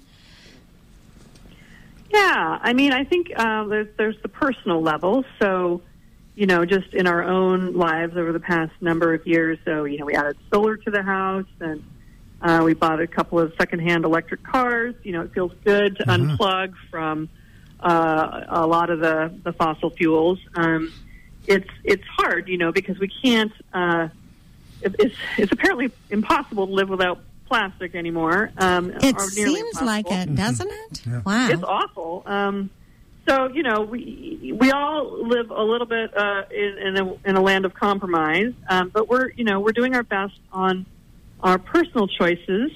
Yeah, I mean, I think uh, there's, there's the personal level. So, you know, just in our own lives over the past number of years. So, you know, we added solar to the house, and uh, we bought a couple of secondhand electric cars. You know, it feels good to mm-hmm. unplug from uh, a lot of the, the fossil fuels. Um, it's it's hard, you know, because we can't. Uh, it, it's it's apparently impossible to live without plastic anymore. Um, it seems like it, doesn't it? Mm-hmm. Yeah. Wow, it's awful. Um, so you know, we we all live a little bit uh, in in a, in a land of compromise, um, but we're you know we're doing our best on our personal choices,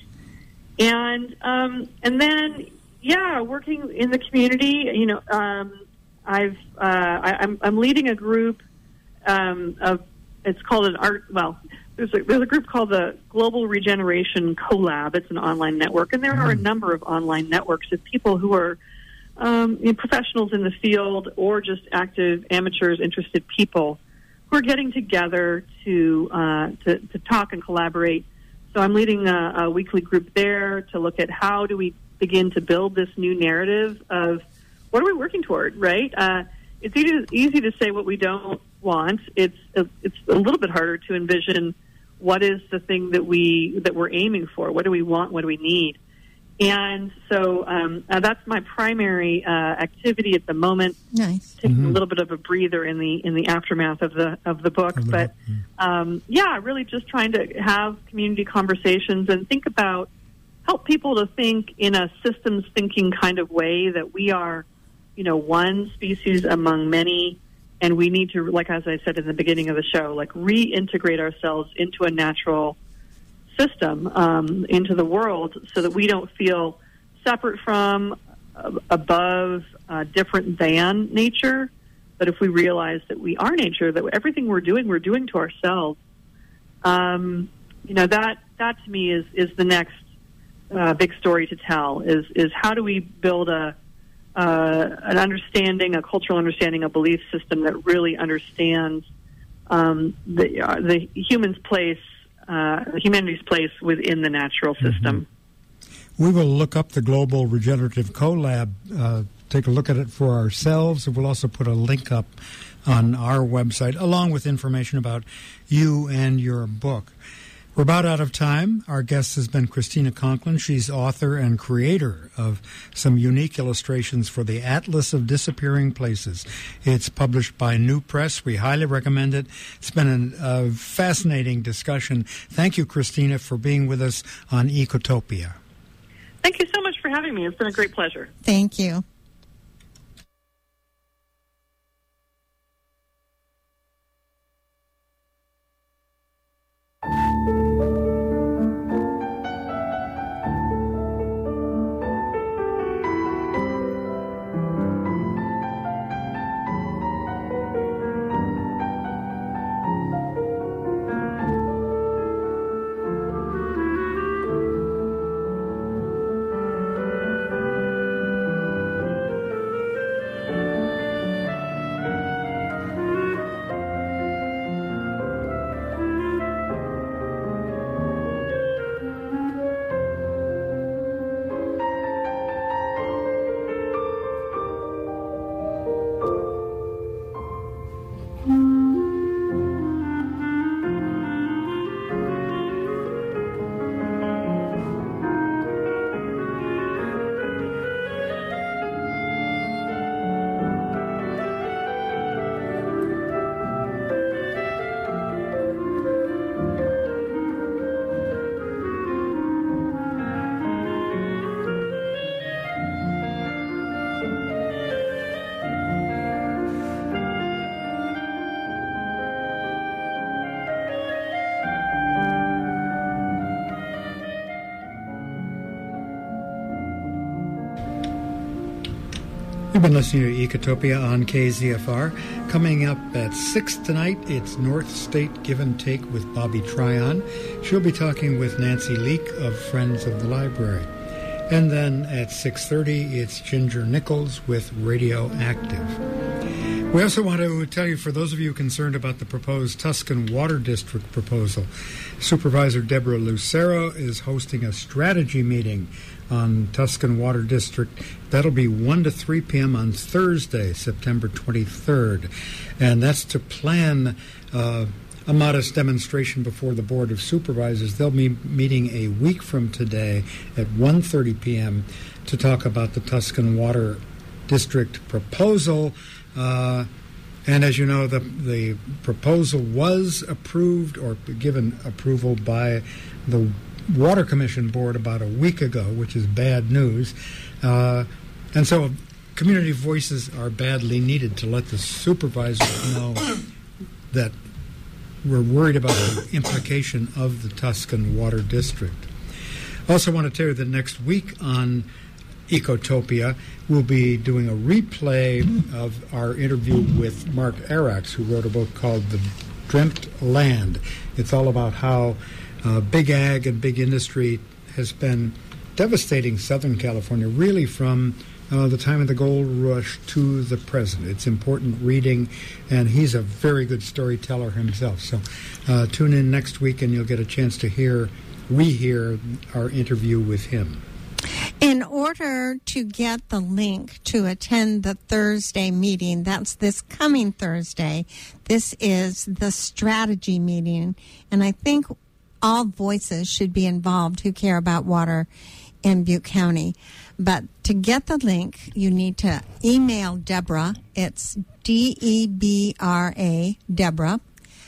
and um, and then yeah, working in the community. You know, um, I've uh, I, I'm I'm leading a group um, of it's called an art well. There's a, there's a group called the Global Regeneration Collab. It's an online network, and there are a number of online networks of people who are um, you know, professionals in the field or just active amateurs, interested people who are getting together to uh, to, to talk and collaborate. So I'm leading a, a weekly group there to look at how do we begin to build this new narrative of what are we working toward, right? Uh, it's easy, easy to say what we don't want. It's a, it's a little bit harder to envision what is the thing that we that we're aiming for. What do we want? What do we need? And so um, uh, that's my primary uh, activity at the moment. Nice. Taking Mm-hmm. a little bit of a breather in the in the aftermath of the of the book, Of the but book, yeah. um, yeah, really just trying to have community conversations and think about help people to think in a systems thinking kind of way that we are, you know, one species among many. And we need to, like as I said in the beginning of the show, like reintegrate ourselves into a natural system, um, into the world, so that we don't feel separate from, uh, above, uh, different than nature. But if we realize that we are nature, that everything we're doing, we're doing to ourselves. Um, you know, that that to me is is the next uh, big story to tell. Is is how do we build a Uh, an understanding, a cultural understanding, a belief system that really understands um, the, uh, the human's place, uh, humanity's place within the natural system. Mm-hmm. We will look up the Global Regenerative Collab, uh, take a look at it for ourselves, and we'll also put a link up on our website, along with information about you and your book. We're about out of time. Our guest has been Christina Conklin. She's author and creator of some unique illustrations for the Atlas of Disappearing Places. It's published by New Press. We highly recommend it. It's been an, a fascinating discussion. Thank you, Christina, for being with us on Ecotopia. Thank you so much for having me. It's been a great pleasure. Thank you. You've been listening to Ecotopia on K Z F R. Coming up at six tonight, it's North State Give and Take with Bobby Tryon. She'll be talking with Nancy Leake of Friends of the Library. And then at six thirty, it's Ginger Nichols with Radioactive. We also want to tell you, for those of you concerned about the proposed Tuscan Water District proposal, Supervisor Deborah Lucero is hosting a strategy meeting on Tuscan Water District. That'll be one to three p.m. on Thursday, September twenty-third. And that's to plan uh, a modest demonstration before the Board of Supervisors. They'll be meeting a week from today at one thirty p.m. to talk about the Tuscan Water District proposal. Uh, and as you know, the, the proposal was approved or given approval by the Water Commission Board about a week ago, which is bad news. Uh, and so community voices are badly needed to let the supervisors know that we're worried about the implication of the Tuscan Water District. Also want to tell you that next week on Ecotopia, we'll be doing a replay of our interview with Mark Arax, who wrote a book called The Dreamt Land. It's all about how Uh, big ag and big industry has been devastating Southern California, really from uh, the time of the gold rush to the present. It's important reading, and he's a very good storyteller himself. So uh, tune in next week, and you'll get a chance to hear, rehear our interview with him. In order to get the link to attend the Thursday meeting, that's this coming Thursday, this is the strategy meeting, and I think all voices should be involved who care about water in Butte County. But to get the link, you need to email Deborah. It's D E B R A, Deborah,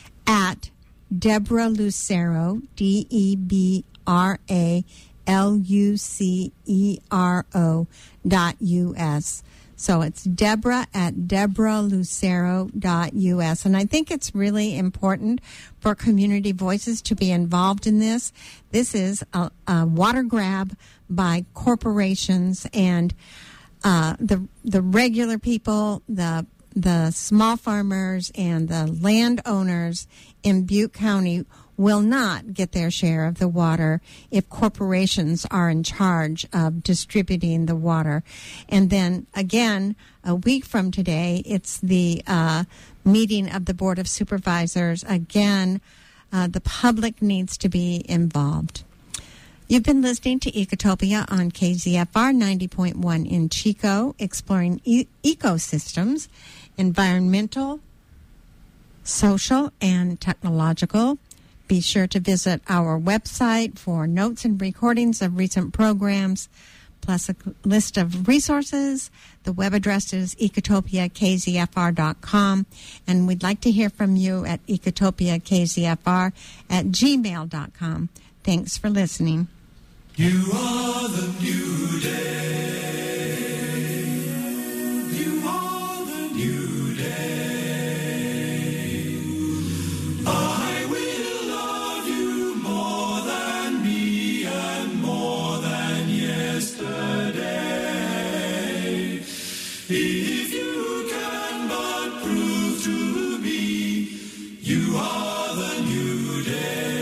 at Deborah Lucero, D E B R A L U C E R O dot U S. So it's Deborah at Deborah Lucero dot U S. And I think it's really important for community voices to be involved in this. This is a, a water grab by corporations, and uh, the the regular people, the the small farmers and the landowners in Butte County will not get their share of the water if corporations are in charge of distributing the water. And then again, a week from today, it's the uh, meeting of the Board of Supervisors. Again, uh, the public needs to be involved. You've been listening to Ecotopia on K Z F R ninety point one in Chico, exploring e- ecosystems, environmental, social, and technological. Be sure to visit our website for notes and recordings of recent programs, plus a list of resources. The web address is ecotopia k z f r dot com, and we'd like to hear from you at ecotopia k z f r at gmail dot com. Thanks for listening. You are the new day. You are the new day. I will love you more than me and more than yesterday. If you can but prove to me you are the new day.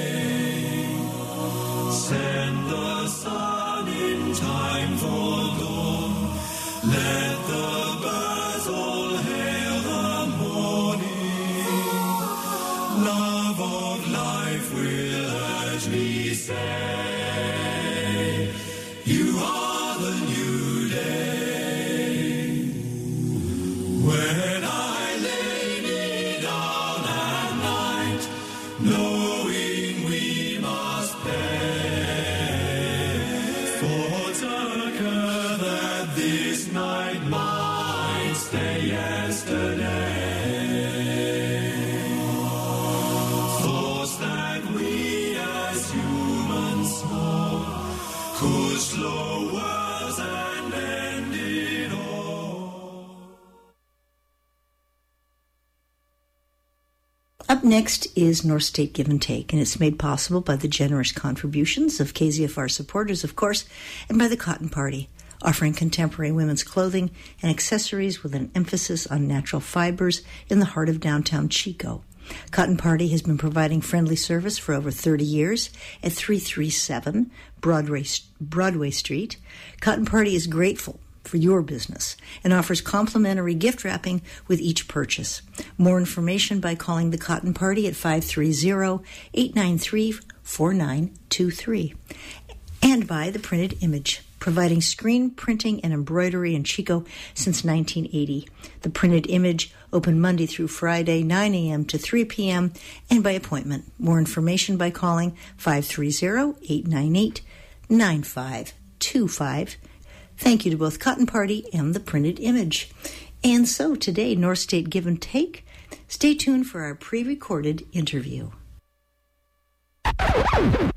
Send the sun in time for dawn. Let the birds all hail the morning. Love of life will urge me say, you are the new day. When I lay me down at night, knowing we must pay, thoughts occur that this night might stay yesterday. Thoughts that we as humans small could slow worlds and end it all. Up next is North State Give and Take, and it's made possible by the generous contributions of K Z F R supporters, of course, and by the Cotton Party. offering contemporary women's clothing and accessories with an emphasis on natural fibers in the heart of downtown Chico. Cotton Party has been providing friendly service for over thirty years at three thirty-seven Broadway, Broadway Street. Cotton Party is grateful for your business and offers complimentary gift wrapping with each purchase. More information by calling the Cotton Party at five three zero, eight nine three, four nine two three. And by The Printed Image, providing screen printing and embroidery in Chico since nineteen eighty. The Printed Image, open Monday through Friday, nine a.m. to three p.m., and by appointment. More information by calling five three zero, eight nine eight, nine five two five. Thank you to both Cotton Party and The Printed Image. And so today, North State Give and Take. Stay tuned for our pre-recorded interview.